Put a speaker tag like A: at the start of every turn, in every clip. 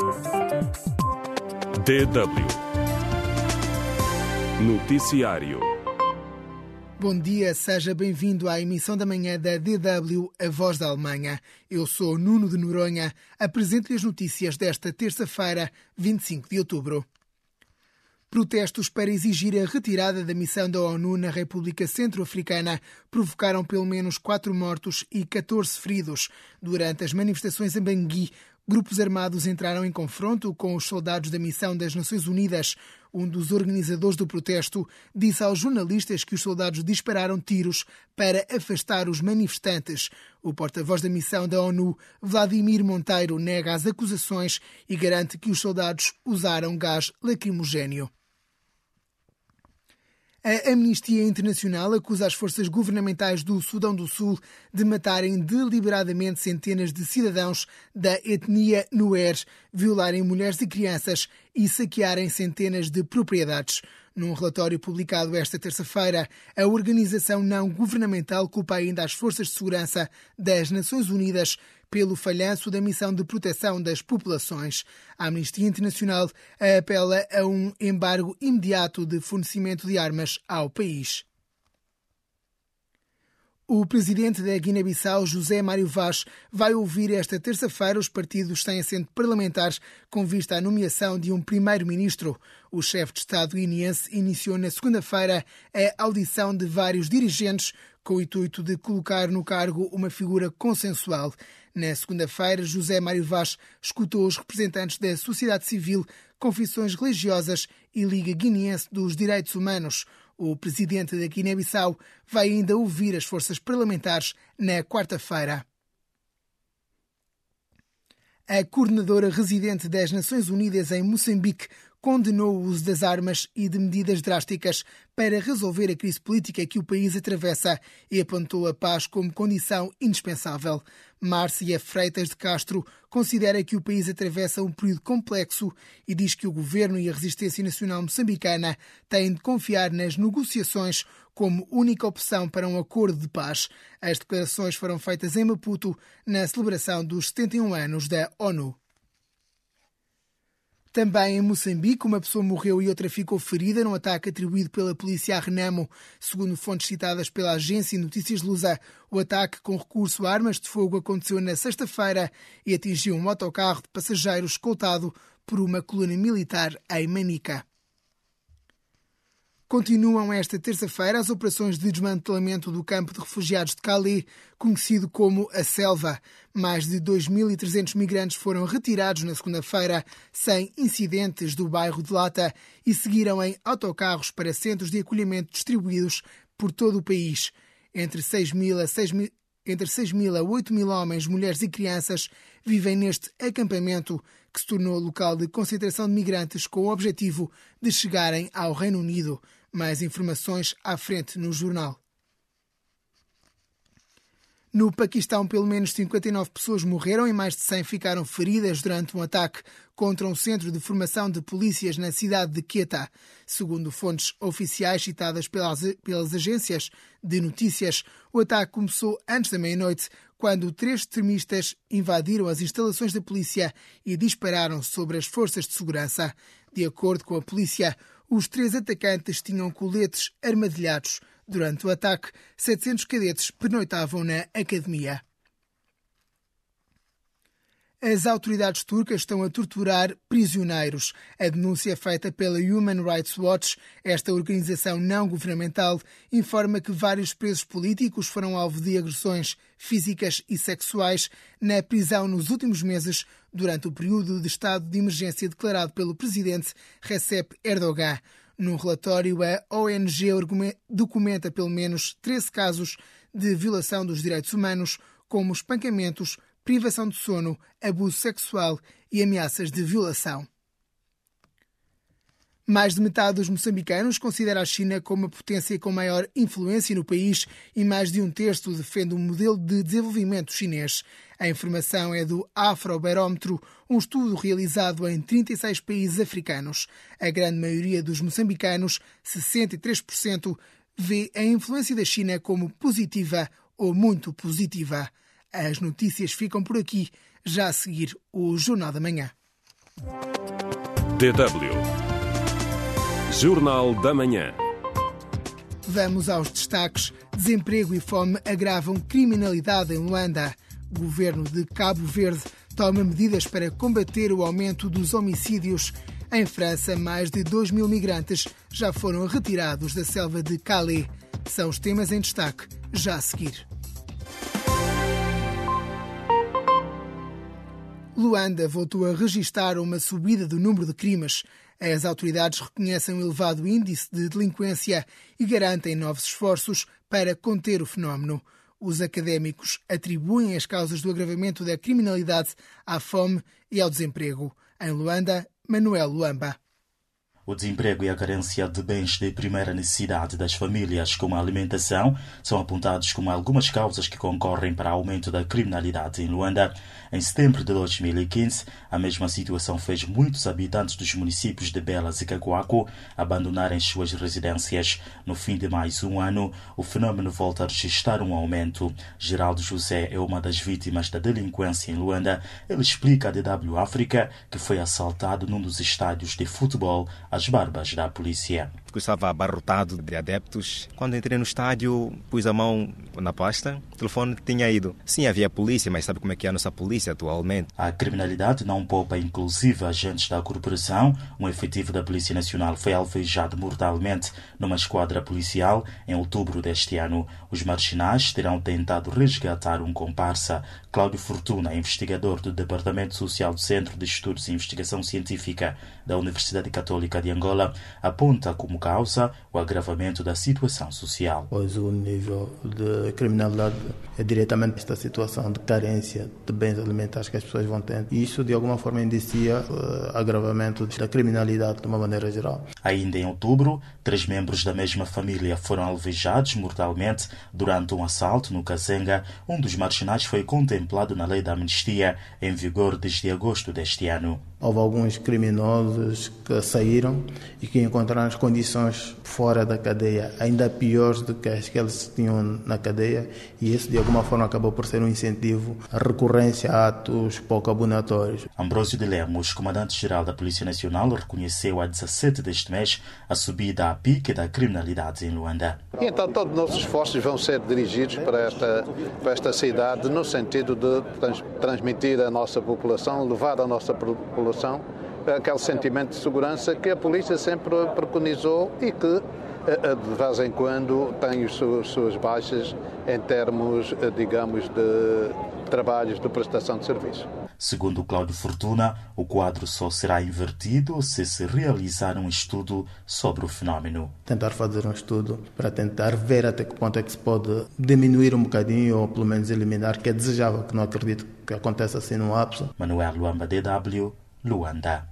A: DW Noticiário.
B: Bom dia, seja bem-vindo à emissão da manhã da DW, a Voz da Alemanha. Eu sou Nuno de Noronha, apresento-lhe as notícias desta terça-feira, 25 de outubro. Protestos para exigir a retirada da missão da ONU na República Centro-Africana provocaram pelo menos 4 mortos e 14 feridos. Durante as manifestações em Bangui, grupos armados entraram em confronto com os soldados da missão das Nações Unidas. Um dos organizadores do protesto disse aos jornalistas que os soldados dispararam tiros para afastar os manifestantes. O porta-voz da missão da ONU, Vladimir Monteiro, nega as acusações e garante que os soldados usaram gás lacrimogéneo. A Amnistia Internacional acusa as forças governamentais do Sudão do Sul de matarem deliberadamente centenas de cidadãos da etnia Nuer, violarem mulheres e crianças e saquearem centenas de propriedades. Num relatório publicado esta terça-feira, a organização não-governamental culpa ainda as forças de segurança das Nações Unidas pelo falhanço da missão de proteção das populações. A Amnistia Internacional apela a um embargo imediato de fornecimento de armas ao país. O presidente da Guiné-Bissau, José Mário Vaz, vai ouvir esta terça-feira os partidos sem assento parlamentar com vista à nomeação de um primeiro-ministro. O chefe de Estado guineense iniciou na segunda-feira a audição de vários dirigentes com o intuito de colocar no cargo uma figura consensual. Na segunda-feira, José Mário Vaz escutou os representantes da sociedade civil, confissões religiosas e Liga Guineense dos Direitos Humanos. O presidente da Guiné-Bissau vai ainda ouvir as forças parlamentares na quarta-feira. A coordenadora residente das Nações Unidas em Moçambique condenou o uso das armas e de medidas drásticas para resolver a crise política que o país atravessa e apontou a paz como condição indispensável. Márcia Freitas de Castro considera que o país atravessa um período complexo e diz que o governo e a resistência nacional moçambicana têm de confiar nas negociações como única opção para um acordo de paz. As declarações foram feitas em Maputo na celebração dos 71 anos da ONU. Também em Moçambique, uma pessoa morreu e outra ficou ferida num ataque atribuído pela polícia a Renamo. Segundo fontes citadas pela agência Notícias Lusa, o ataque com recurso a armas de fogo aconteceu na sexta-feira e atingiu um autocarro de passageiros escoltado por uma coluna militar em Manica. Continuam esta terça-feira as operações de desmantelamento do campo de refugiados de Calais, conhecido como a Selva. Mais de 2.300 migrantes foram retirados na segunda-feira sem incidentes do bairro de Lata e seguiram em autocarros para centros de acolhimento distribuídos por todo o país. Entre 6.000 a 8.000 homens, mulheres e crianças vivem neste acampamento que se tornou local de concentração de migrantes com o objetivo de chegarem ao Reino Unido. Mais informações à frente no jornal. No Paquistão, pelo menos 59 pessoas morreram e mais de 100 ficaram feridas durante um ataque contra um centro de formação de polícias na cidade de Quetta. Segundo fontes oficiais citadas pelas agências de notícias, o ataque começou antes da meia-noite, quando 3 extremistas invadiram as instalações da polícia e dispararam sobre as forças de segurança. De acordo com a polícia, os 3 atacantes tinham coletes armadilhados. Durante o ataque, 700 cadetes pernoitavam na academia. As autoridades turcas estão a torturar prisioneiros. A denúncia é feita pela Human Rights Watch. Esta organização não-governamental informa que vários presos políticos foram alvo de agressões físicas e sexuais na prisão nos últimos meses, durante o período de estado de emergência declarado pelo presidente Recep Erdogan. Num relatório, a ONG documenta pelo menos 13 casos de violação dos direitos humanos, como espancamentos, privação de sono, abuso sexual e ameaças de violação. Mais de metade dos moçambicanos considera a China como a potência com maior influência no país e mais de um terço defende o modelo de desenvolvimento chinês. A informação é do Afrobarómetro, um estudo realizado em 36 países africanos. A grande maioria dos moçambicanos, 63%, vê a influência da China como positiva ou muito positiva. As notícias ficam por aqui. Já a seguir, o Jornal da Manhã.
A: DW Jornal da Manhã.
B: Vamos aos destaques. Desemprego e fome agravam criminalidade em Luanda. O governo de Cabo Verde toma medidas para combater o aumento dos homicídios. Em França, mais de 2.000 migrantes já foram retirados da selva de Calais. São os temas em destaque, já a seguir. Luanda voltou a registrar uma subida do número de crimes. As autoridades reconhecem um elevado índice de delinquência e garantem novos esforços para conter o fenómeno. Os académicos atribuem as causas do agravamento da criminalidade à fome e ao desemprego. Em Luanda, Manuel Luamba.
C: O desemprego e a carência de bens de primeira necessidade das famílias, como a alimentação, são apontados como algumas causas que concorrem para o aumento da criminalidade em Luanda. Em setembro de 2015, a mesma situação fez muitos habitantes dos municípios de Belas e Cacoaco abandonarem suas residências. No fim de mais um ano, o fenômeno volta a registrar um aumento. Geraldo José é uma das vítimas da delinquência em Luanda. Ele explica à DW África que foi assaltado num dos estádios de futebol às barbas da polícia.
D: Eu estava abarrotado de adeptos. Quando entrei no estádio, pus a mão na pasta, o telefone tinha ido. Sim, havia polícia, mas sabe como é que é a nossa polícia atualmente?
C: A criminalidade não poupa inclusive agentes da corporação. Um efetivo da Polícia Nacional foi alvejado mortalmente numa esquadra policial em outubro deste ano. Os marginais terão tentado resgatar um comparsa. Cláudio Fortuna, investigador do Departamento Social do Centro de Estudos e Investigação Científica da Universidade Católica de Angola, aponta como causa o agravamento da situação social.
E: Pois o nível de criminalidade é diretamente esta situação de carência de bens alimentares que as pessoas vão tendo. E isso de alguma forma indicia o agravamento da criminalidade de uma maneira geral.
C: Ainda em outubro, 3 membros da mesma família foram alvejados mortalmente durante um assalto no Kazenga. Um dos marginais foi contemplado na lei da amnistia em vigor desde agosto deste ano.
E: Houve alguns criminosos que saíram e que encontraram as condições fora da cadeia ainda piores do que as que eles tinham na cadeia, e isso de alguma forma acabou por ser um incentivo à recorrência a atos pouco abonatórios.
C: Ambrósio de Lemos, comandante-geral da Polícia Nacional, reconheceu a 17 deste mês a subida a pique da criminalidade em Luanda.
F: E então todos os nossos esforços vão ser dirigidos para esta cidade no sentido de transmitir à nossa população, levar à nossa população aquele sentimento de segurança que a polícia sempre preconizou e que de vez em quando tem as suas baixas em termos, digamos, de trabalhos de prestação de serviço.
C: Segundo Cláudio Fortuna, o quadro só será invertido se realizar um estudo sobre o fenómeno.
E: Tentar fazer um estudo para tentar ver até que ponto é que se pode diminuir um bocadinho ou pelo menos eliminar, que é desejável, que não acredito que aconteça assim no ápice.
C: Manuel Luamba, DW, Luanda.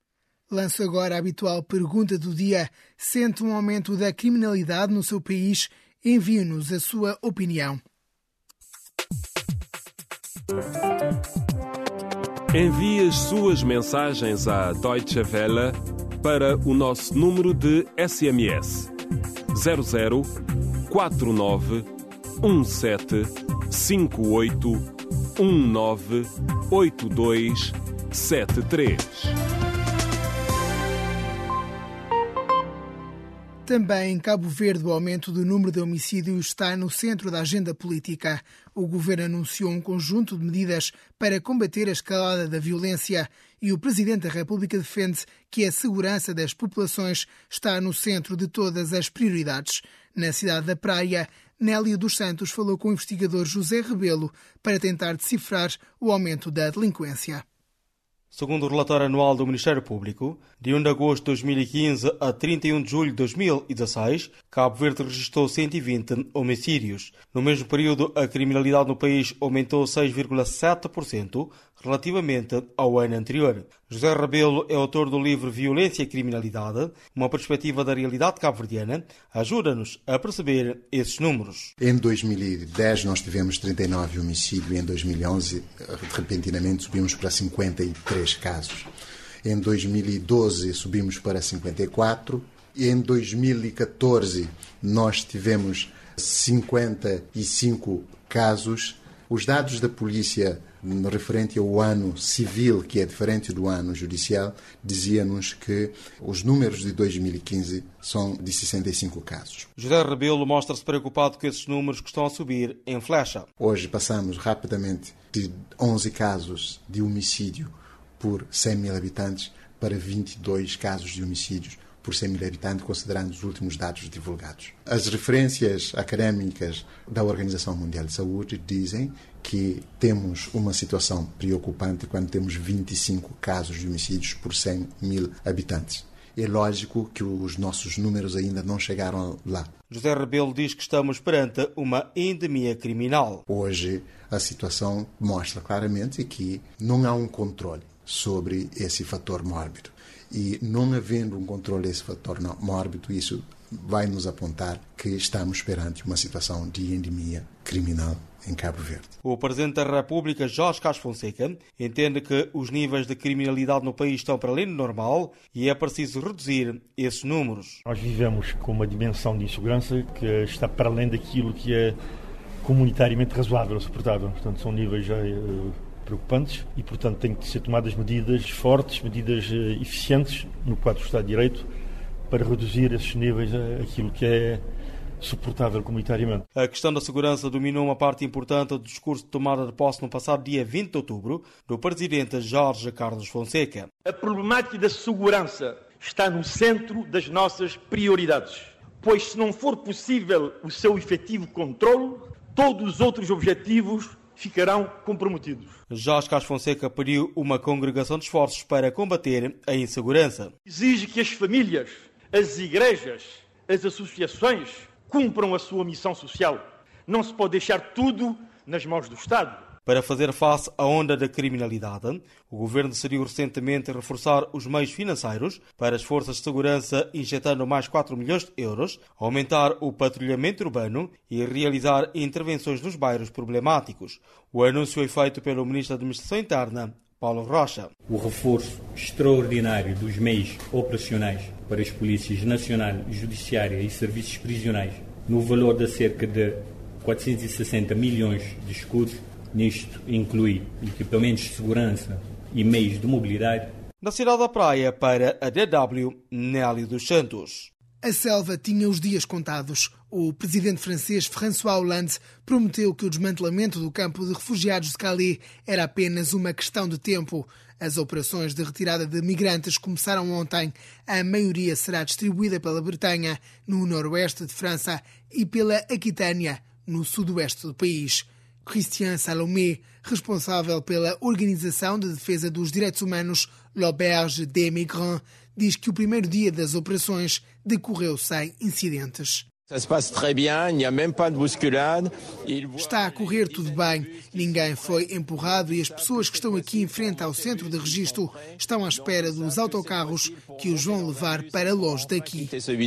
B: Lanço agora a habitual pergunta do dia. Sente um aumento da criminalidade no seu país? Envie-nos a sua opinião.
A: Envie as suas mensagens à Deutsche Welle para o nosso número de SMS 00 49 17 58 19 82 73.
B: Também em Cabo Verde, o aumento do número de homicídios está no centro da agenda política. O governo anunciou um conjunto de medidas para combater a escalada da violência e o Presidente da República defende que a segurança das populações está no centro de todas as prioridades. Na cidade da Praia, Nélio dos Santos falou com o investigador José Rebelo para tentar decifrar o aumento da delinquência.
G: Segundo o relatório anual do Ministério Público, de 1 de agosto de 2015 a 31 de julho de 2016, Cabo Verde registrou 120 homicídios. No mesmo período, a criminalidade no país aumentou 6,7% relativamente ao ano anterior. José Rebelo é autor do livro Violência e Criminalidade, uma perspectiva da realidade cabo-verdiana. Ajuda-nos a perceber esses números.
H: Em 2010 nós tivemos 39 homicídios e em 2011 repentinamente subimos para 53 casos. Em 2012 subimos para 54 e em 2014 nós tivemos 55 casos. Os dados da polícia referente ao ano civil, que é diferente do ano judicial, dizia-nos que os números de 2015 são de 65 casos.
G: José Rebelo mostra-se preocupado com esses números que estão a subir em flecha.
H: Hoje passamos rapidamente de 11 casos de homicídio por 100 mil habitantes para 22 casos de homicídios por 100 mil habitantes, considerando os últimos dados divulgados. As referências académicas da Organização Mundial de Saúde dizem que temos uma situação preocupante quando temos 25 casos de homicídios por 100 mil habitantes. É lógico que os nossos números ainda não chegaram lá.
G: José Rebelo diz que estamos perante uma endemia criminal.
H: Hoje a situação mostra claramente que não há um controle sobre esse fator mórbido. E não havendo um controle desse fator mórbido, isso vai nos apontar que estamos perante uma situação de endemia criminal em Cabo Verde.
G: O Presidente da República, Jorge Castro Fonseca, entende que os níveis de criminalidade no país estão para além do normal e é preciso reduzir esses números.
I: Nós vivemos com uma dimensão de insegurança que está para além daquilo que é comunitariamente razoável, suportável. Portanto, são níveis já preocupantes e, portanto, têm que ser tomadas medidas fortes, medidas eficientes no quadro do Estado de Direito para reduzir esses níveis àquilo que é suportável comunitariamente.
G: A questão da segurança dominou uma parte importante do discurso de tomada de posse no passado dia 20 de outubro do Presidente Jorge Carlos Fonseca.
J: A problemática da segurança está no centro das nossas prioridades, pois se não for possível o seu efetivo controle, todos os outros objetivos ficarão comprometidos.
G: Jorge Castro Fonseca pediu uma congregação de esforços para combater a insegurança.
J: Exige que as famílias, as igrejas, as associações cumpram a sua missão social. Não se pode deixar tudo nas mãos do Estado.
G: Para fazer face à onda da criminalidade, o Governo decidiu recentemente reforçar os meios financeiros para as forças de segurança, injetando mais 4 milhões de euros, aumentar o patrulhamento urbano e realizar intervenções nos bairros problemáticos. O anúncio foi feito pelo Ministro da Administração Interna, Paulo Rocha.
K: O reforço extraordinário dos meios operacionais para as polícias nacional, judiciária e serviços prisionais, no valor de cerca de 460 milhões de escudos. Nisto inclui equipamentos de segurança e meios de mobilidade.
G: Na cidade da Praia, para a DW, Nélio dos Santos.
B: A selva tinha os dias contados. O presidente francês François Hollande prometeu que o desmantelamento do campo de refugiados de Calais era apenas uma questão de tempo. As operações de retirada de migrantes começaram ontem. A maioria será distribuída pela Bretanha, no noroeste de França, e pela Aquitânia, no sudoeste do país. Christian Salomé, responsável pela Organização de Defesa dos Direitos Humanos L'Auberge des Migrants, diz que o primeiro dia das operações decorreu sem incidentes. Está a correr tudo bem. Ninguém foi empurrado e as pessoas que estão aqui em frente ao centro de registro estão à espera dos autocarros que os vão levar para longe daqui.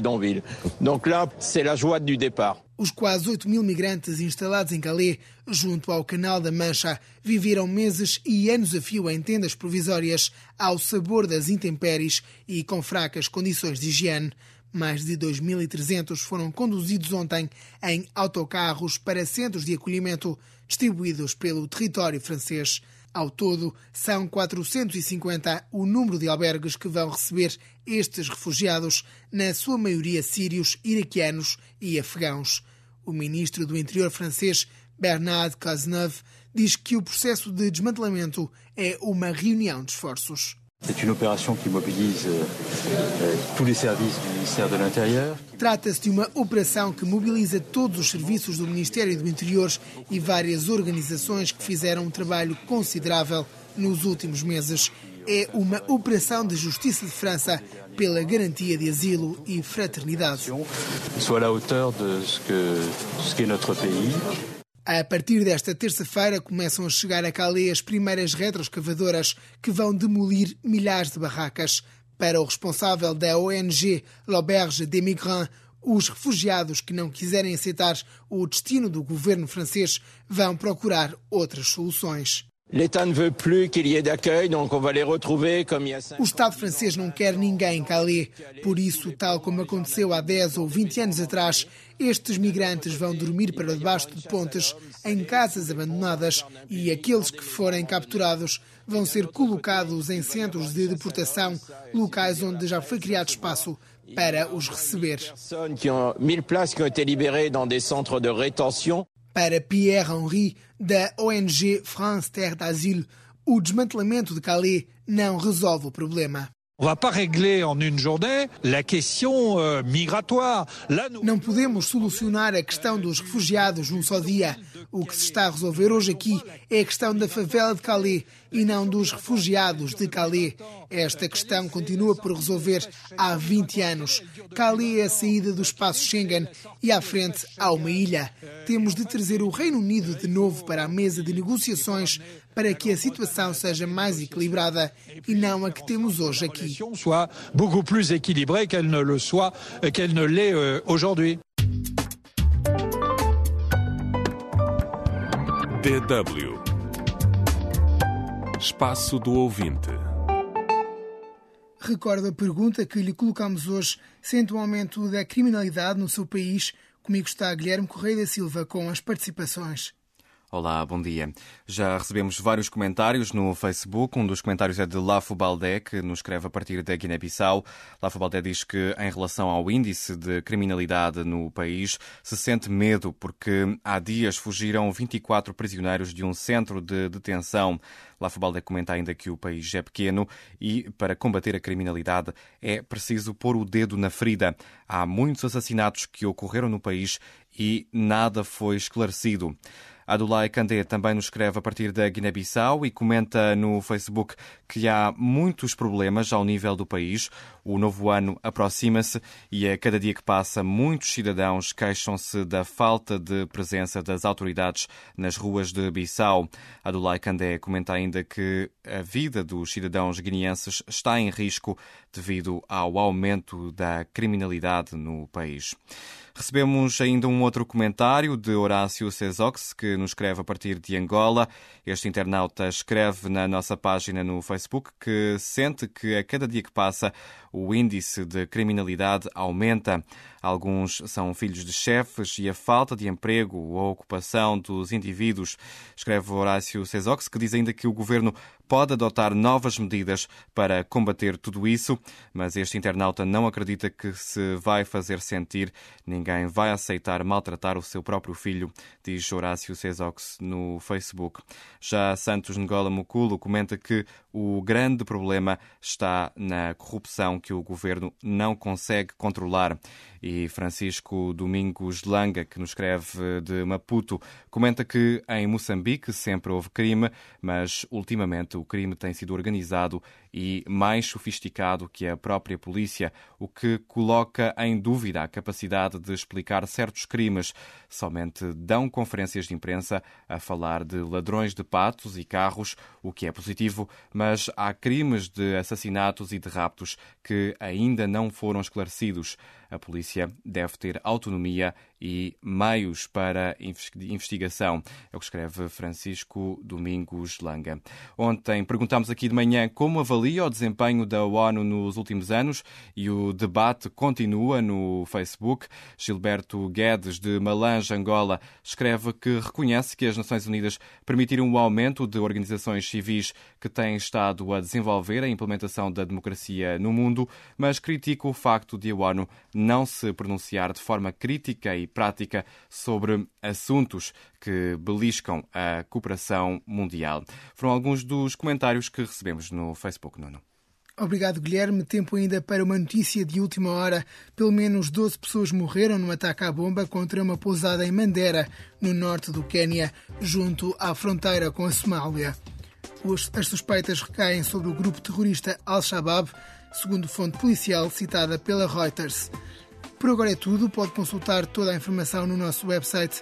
B: Os quase 8 mil migrantes instalados em Calais, junto ao Canal da Mancha, viveram meses e anos a fio em tendas provisórias, ao sabor das intempéries e com fracas condições de higiene. Mais de 2.300 foram conduzidos ontem em autocarros para centros de acolhimento distribuídos pelo território francês. Ao todo, são 450 o número de albergues que vão receber estes refugiados, na sua maioria sírios, iraquianos e afegãos. O ministro do Interior francês, Bernard Cazeneuve, diz que o processo de desmantelamento é uma reunião de esforços.
L: C'est une opération qui mobilise tous les services du ministère de l'Intérieur.
B: Trata-se de uma operação que mobiliza todos os serviços do Ministério do Interior e várias organizações que fizeram um trabalho considerável nos últimos meses. É uma operação de justiça de França pela garantia de asilo e fraternidade.
L: Soit à la hauteur de ce qu'est notre pays.
B: A partir desta terça-feira começam a chegar a Calais as primeiras retroescavadoras que vão demolir milhares de barracas. Para o responsável da ONG L'Auberge des Migrants, os refugiados que não quiserem aceitar o destino do governo francês vão procurar outras soluções. O Estado francês não quer ninguém em Calais. Por isso, tal como aconteceu há 10 ou 20 anos atrás, estes migrantes vão dormir para debaixo de pontes, em casas abandonadas, e aqueles que forem capturados vão ser colocados em centros de deportação, locais onde já foi criado espaço para os receber. Para Pierre Henry, da ONG France Terre d'Asile, o desmantelamento de Calais não resolve o problema. Não podemos solucionar a questão dos refugiados num só dia. O que se está a resolver hoje aqui é a questão da favela de Calais e não dos refugiados de Calais. Esta questão continua por resolver há 20 anos. Calais é a saída do espaço Schengen e à frente há uma ilha. Temos de trazer o Reino Unido de novo para a mesa de negociações para que a situação seja mais equilibrada e não a que temos hoje aqui.
M: Soit beaucoup plus équilibrée qu'elle ne l'est aujourd'hui.
A: DW Espaço do Ouvinte.
B: Recordo a pergunta que lhe colocamos hoje: sente um aumento da criminalidade no seu país? Comigo está Guilherme Correia da Silva com as participações.
N: Olá, bom dia. Já recebemos vários comentários no Facebook. Um dos comentários é de Lafo Baldé, que nos escreve a partir da Guiné-Bissau. Lafo Baldé diz que, em relação ao índice de criminalidade no país, se sente medo porque há dias fugiram 24 prisioneiros de um centro de detenção. Lafo Baldé comenta ainda que o país é pequeno e, para combater a criminalidade, é preciso pôr o dedo na ferida. Há muitos assassinatos que ocorreram no país e nada foi esclarecido. Adulai Kandé também nos escreve a partir da Guiné-Bissau e comenta no Facebook que há muitos problemas ao nível do país. O novo ano aproxima-se e a cada dia que passa muitos cidadãos queixam-se da falta de presença das autoridades nas ruas de Bissau. Adulai Kandé comenta ainda que a vida dos cidadãos guineenses está em risco devido ao aumento da criminalidade no país. Recebemos ainda um outro comentário de Horácio Cesox, que nos escreve a partir de Angola. Este internauta escreve na nossa página no Facebook que sente que a cada dia que passa o índice de criminalidade aumenta. Alguns são filhos de chefes e a falta de emprego ou ocupação dos indivíduos. Escreve Horácio Cesox, que diz ainda que o governo pode adotar novas medidas para combater tudo isso, mas este internauta não acredita que se vai fazer sentir. Ninguém vai aceitar maltratar o seu próprio filho, diz Horácio Cesox no Facebook. Já Santos Ngola Mukulo comenta que o grande problema está na corrupção que o governo não consegue controlar. E Francisco Domingos Langa, que nos escreve de Maputo, comenta que em Moçambique sempre houve crime, mas ultimamente o crime tem sido organizado e mais sofisticado que a própria polícia, o que coloca em dúvida a capacidade de explicar certos crimes. Somente dão conferências de imprensa a falar de ladrões de patos e carros, o que é positivo, mas há crimes de assassinatos e de raptos que ainda não foram esclarecidos. A polícia deve ter autonomia e meios para investigação. É o que escreve Francisco Domingos Langa. Ontem perguntámos aqui de manhã como avalia o desempenho da ONU nos últimos anos e o debate continua no Facebook. Gilberto Guedes, de Malange, Angola, escreve que reconhece que as Nações Unidas permitiram o aumento de organizações civis que têm estado a desenvolver a implementação da democracia no mundo, mas critica o facto de a ONU não se pronunciar de forma crítica e prática sobre assuntos que beliscam a cooperação mundial. Foram alguns dos comentários que recebemos no Facebook, Nuno.
B: Obrigado, Guilherme. Tempo ainda para uma notícia de última hora. Pelo menos 12 pessoas morreram num ataque à bomba contra uma pousada em Mandera, no norte do Quênia, junto à fronteira com a Somália. As suspeitas recaem sobre o grupo terrorista Al-Shabaab, segundo fonte policial citada pela Reuters. Por agora é tudo. Pode consultar toda a informação no nosso website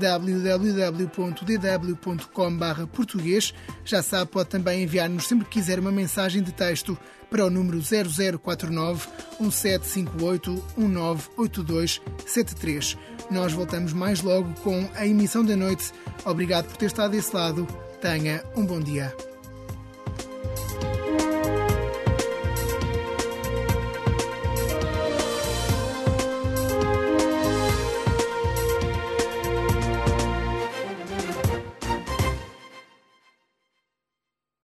B: www.dw.com/português. Já sabe, pode também enviar-nos sempre que quiser uma mensagem de texto para o número 0049 1758 1982 73. Nós voltamos mais logo com a emissão da noite. Obrigado por ter estado desse lado. Tenha um bom dia.